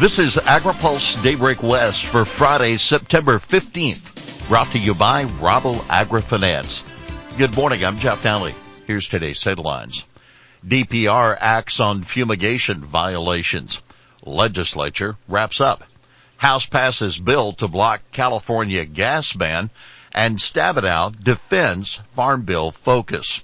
This is AgriPulse Daybreak West for Friday, September 15th, brought to you by Rabo AgriFinance. Good morning, I'm Jeff Downey. Here's today's headlines. DPR acts on fumigation violations. Legislature wraps up. House passes bill to block California gas ban, and Stabenow defends Farm Bill focus.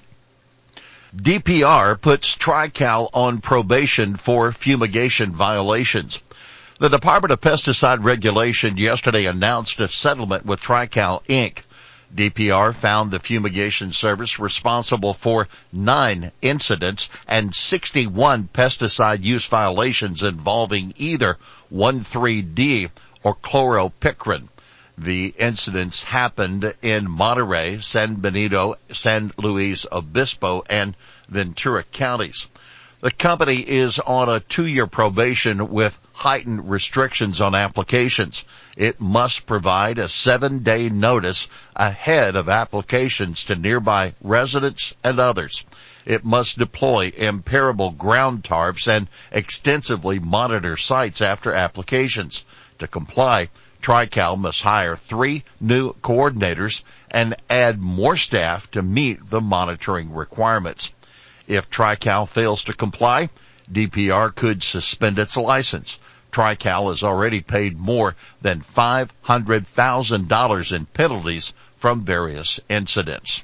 DPR puts Tri-Cal on probation for fumigation violations. The Department of Pesticide Regulation yesterday announced a settlement with Tri-Cal Inc. DPR found the fumigation service responsible for 9 incidents and 61 pesticide use violations involving either 1,3-D or chloropicrin. The incidents happened in Monterey, San Benito, San Luis Obispo, and Ventura counties. The company is on a 2-year probation with heightened restrictions on applications. It must provide a 7-day notice ahead of applications to nearby residents and others. It must deploy impermeable ground tarps and extensively monitor sites after applications. To comply, Tri-Cal must hire 3 new coordinators and add more staff to meet the monitoring requirements. If Tri-Cal fails to comply, DPR could suspend its license. Tri-Cal has already paid more than $500,000 in penalties from various incidents.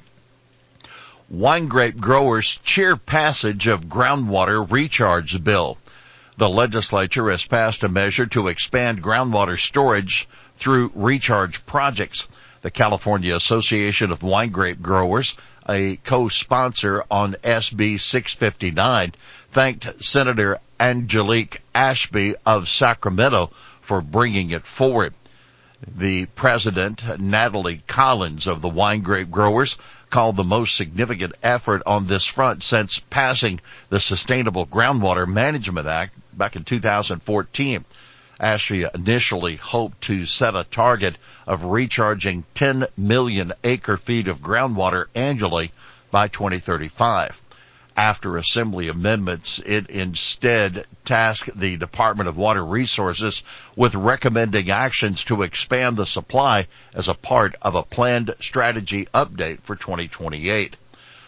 Wine grape growers cheer passage of groundwater recharge bill. The legislature has passed a measure to expand groundwater storage through recharge projects. The California Association of Wine Grape Growers, a co-sponsor on SB 659, thanked Senator Angelique Ashby of Sacramento for bringing it forward. The president, Natalie Collins of the Wine Grape Growers, called the most significant effort on this front since passing the Sustainable Groundwater Management Act back in 2014. Ashby initially hoped to set a target of recharging 10 million acre-feet of groundwater annually by 2035. After Assembly amendments, it instead tasked the Department of Water Resources with recommending actions to expand the supply as a part of a planned strategy update for 2028.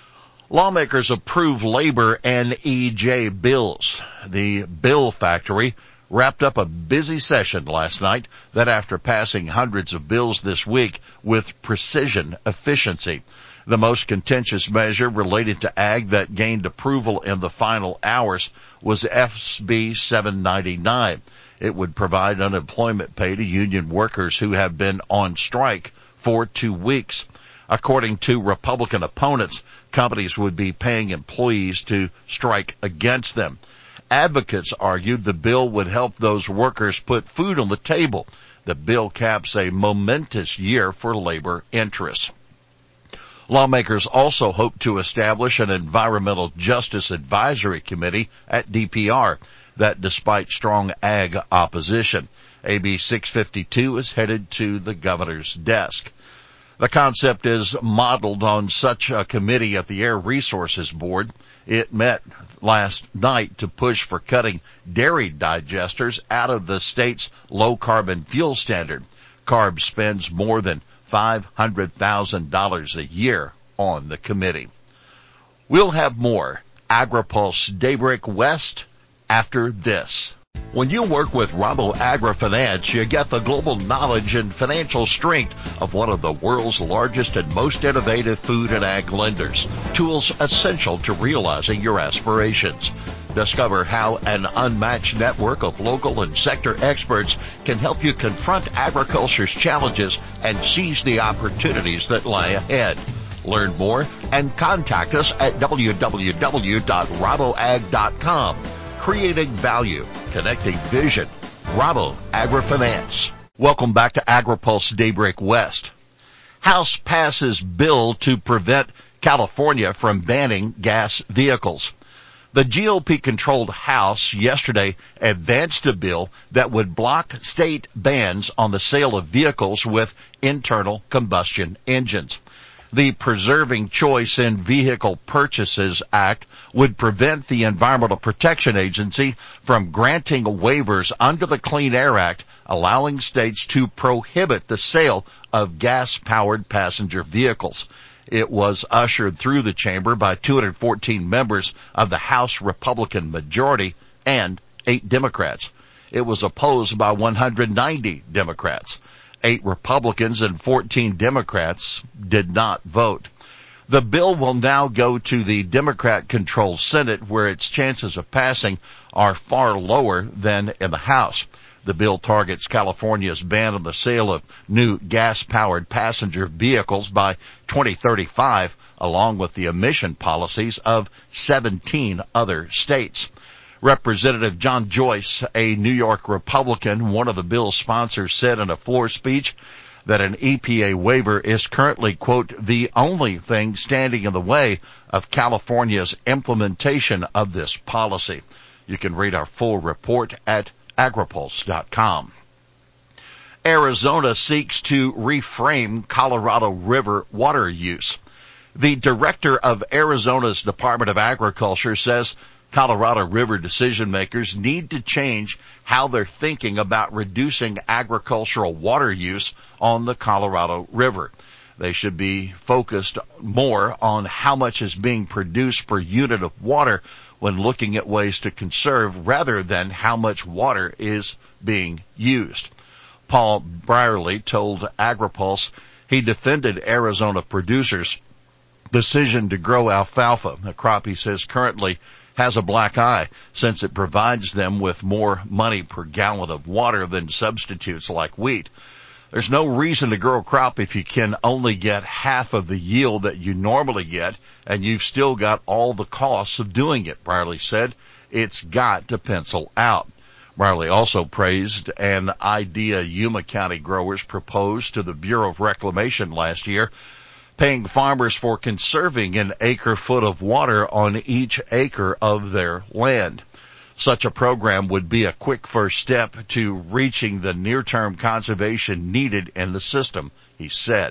Lawmakers approve labor and EJ bills. The bill factory wrapped up a busy session last night that after passing hundreds of bills this week with precision efficiency. The most contentious measure related to ag that gained approval in the final hours was SB 799. It would provide unemployment pay to union workers who have been on strike for 2 weeks. According to Republican opponents, companies would be paying employees to strike against them. Advocates argued the bill would help those workers put food on the table. The bill caps a momentous year for labor interests. Lawmakers also hope to establish an environmental justice advisory committee at DPR that, despite strong ag opposition, AB 652 is headed to the governor's desk. The concept is modeled on such a committee at the Air Resources Board. It met last night to push for cutting dairy digesters out of the state's low-carbon fuel standard. CARB spends more than $500,000 a year on the committee. We'll have more AgriPulse Daybreak West after this. When you work with Rabo AgriFinance, you get the global knowledge and financial strength of one of the world's largest and most innovative food and ag lenders. Tools essential to realizing your aspirations. Discover how an unmatched network of local and sector experts can help you confront agriculture's challenges and seize the opportunities that lie ahead. Learn more and contact us at www.raboag.com. Creating value, connecting vision. Rabo AgriFinance. Welcome back to AgriPulse Daybreak West. House passes bill to prevent California from banning gas vehicles. The GOP-controlled House yesterday advanced a bill that would block state bans on the sale of vehicles with internal combustion engines. The Preserving Choice in Vehicle Purchases Act would prevent the Environmental Protection Agency from granting waivers under the Clean Air Act, allowing states to prohibit the sale of gas-powered passenger vehicles. It was ushered through the chamber by 214 members of the House Republican majority and 8 Democrats. It was opposed by 190 Democrats. 8 Republicans and 14 Democrats did not vote. The bill will now go to the Democrat-controlled Senate, where its chances of passing are far lower than in the House. The bill targets California's ban on the sale of new gas-powered passenger vehicles by 2035, along with the emission policies of 17 other states. Representative John Joyce, a New York Republican, one of the bill's sponsors, said in a floor speech that an EPA waiver is currently, quote, the only thing standing in the way of California's implementation of this policy. You can read our full report at agripulse.com. Arizona seeks to reframe Colorado River water use. The director of Arizona's Department of Agriculture says Colorado River decision makers need to change how they're thinking about reducing agricultural water use on the Colorado River. They should be focused more on how much is being produced per unit of water when looking at ways to conserve rather than how much water is being used. Paul Brierly told AgriPulse he defended Arizona producers' decision to grow alfalfa, a crop he says currently has a black eye since it provides them with more money per gallon of water than substitutes like wheat. There's no reason to grow a crop if you can only get half of the yield that you normally get, and you've still got all the costs of doing it, Brierly said. It's got to pencil out. Brierly also praised an idea Yuma County growers proposed to the Bureau of Reclamation last year, paying farmers for conserving an acre-foot of water on each acre of their land. Such a program would be a quick first step to reaching the near-term conservation needed in the system, he said.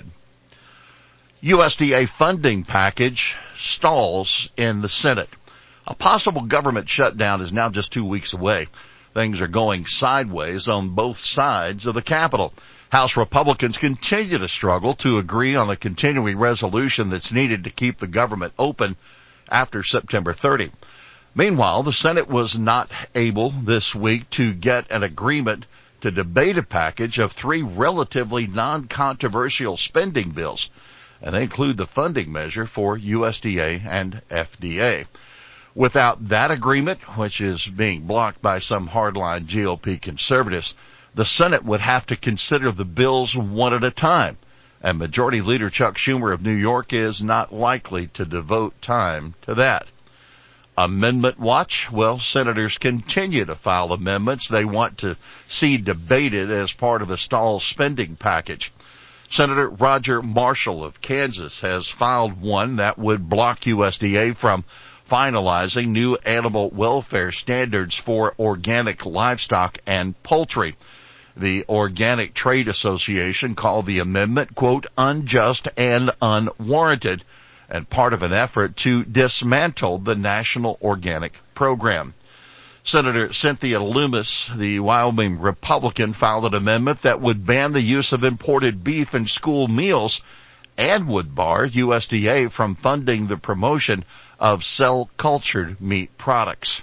USDA funding package stalls in the Senate. A possible government shutdown is now just 2 weeks away. Things are going sideways on both sides of the Capitol. House Republicans continue to struggle to agree on a continuing resolution that's needed to keep the government open after September 30. Meanwhile, the Senate was not able this week to get an agreement to debate a package of 3 relatively non-controversial spending bills, and they include the funding measure for USDA and FDA. Without that agreement, which is being blocked by some hardline GOP conservatives, the Senate would have to consider the bills one at a time, and Majority Leader Chuck Schumer of New York is not likely to devote time to that. Amendment watch? Well, senators continue to file amendments they want to see debated as part of the stalled spending package. Senator Roger Marshall of Kansas has filed one that would block USDA from finalizing new animal welfare standards for organic livestock and poultry. The Organic Trade Association called the amendment, quote, unjust and unwarranted, and part of an effort to dismantle the National Organic Program. Senator Cynthia Lummis, the Wyoming Republican, filed an amendment that would ban the use of imported beef in school meals and would bar USDA from funding the promotion of cell-cultured meat products.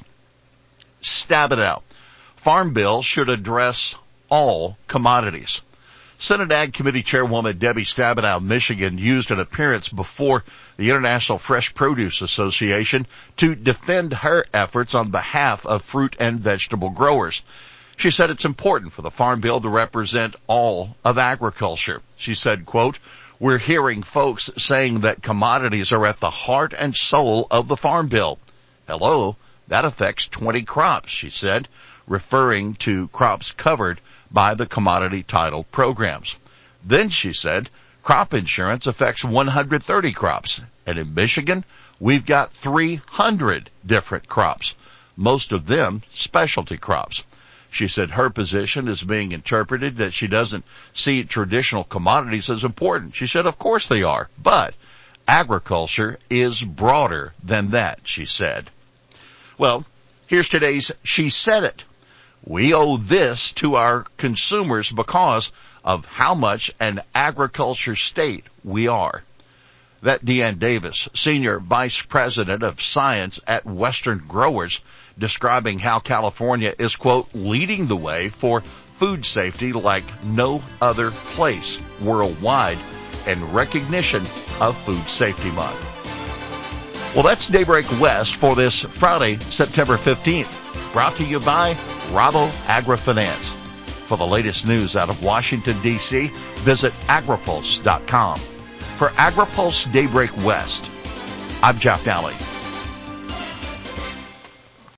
Stabenow. Farm Bill should address all commodities. Senate Ag Committee Chairwoman Debbie Stabenow of Michigan used an appearance before the International Fresh Produce Association to defend her efforts on behalf of fruit and vegetable growers. She said it's important for the Farm Bill to represent all of agriculture. She said, quote, we're hearing folks saying that commodities are at the heart and soul of the Farm Bill. Hello, that affects 20 crops, she said, referring to crops covered by the commodity title programs. Then she said, crop insurance affects 130 crops, and in Michigan, we've got 300 different crops, most of them specialty crops. She said her position is being interpreted that she doesn't see traditional commodities as important. She said, of course they are, but agriculture is broader than that, she said. Well, here's today's She Said It. We owe this to our consumers because of how much an agriculture state we are. That Deanne Davis, Senior Vice President of Science at Western Growers, describing how California is, quote, leading the way for food safety like no other place worldwide in recognition of Food Safety Month. Well, that's Daybreak West for this Friday, September 15th, brought to you by Rabo AgriFinance. For the latest news out of Washington, D.C., visit agripulse.com. For AgriPulse Daybreak West, I'm Jeff Nally.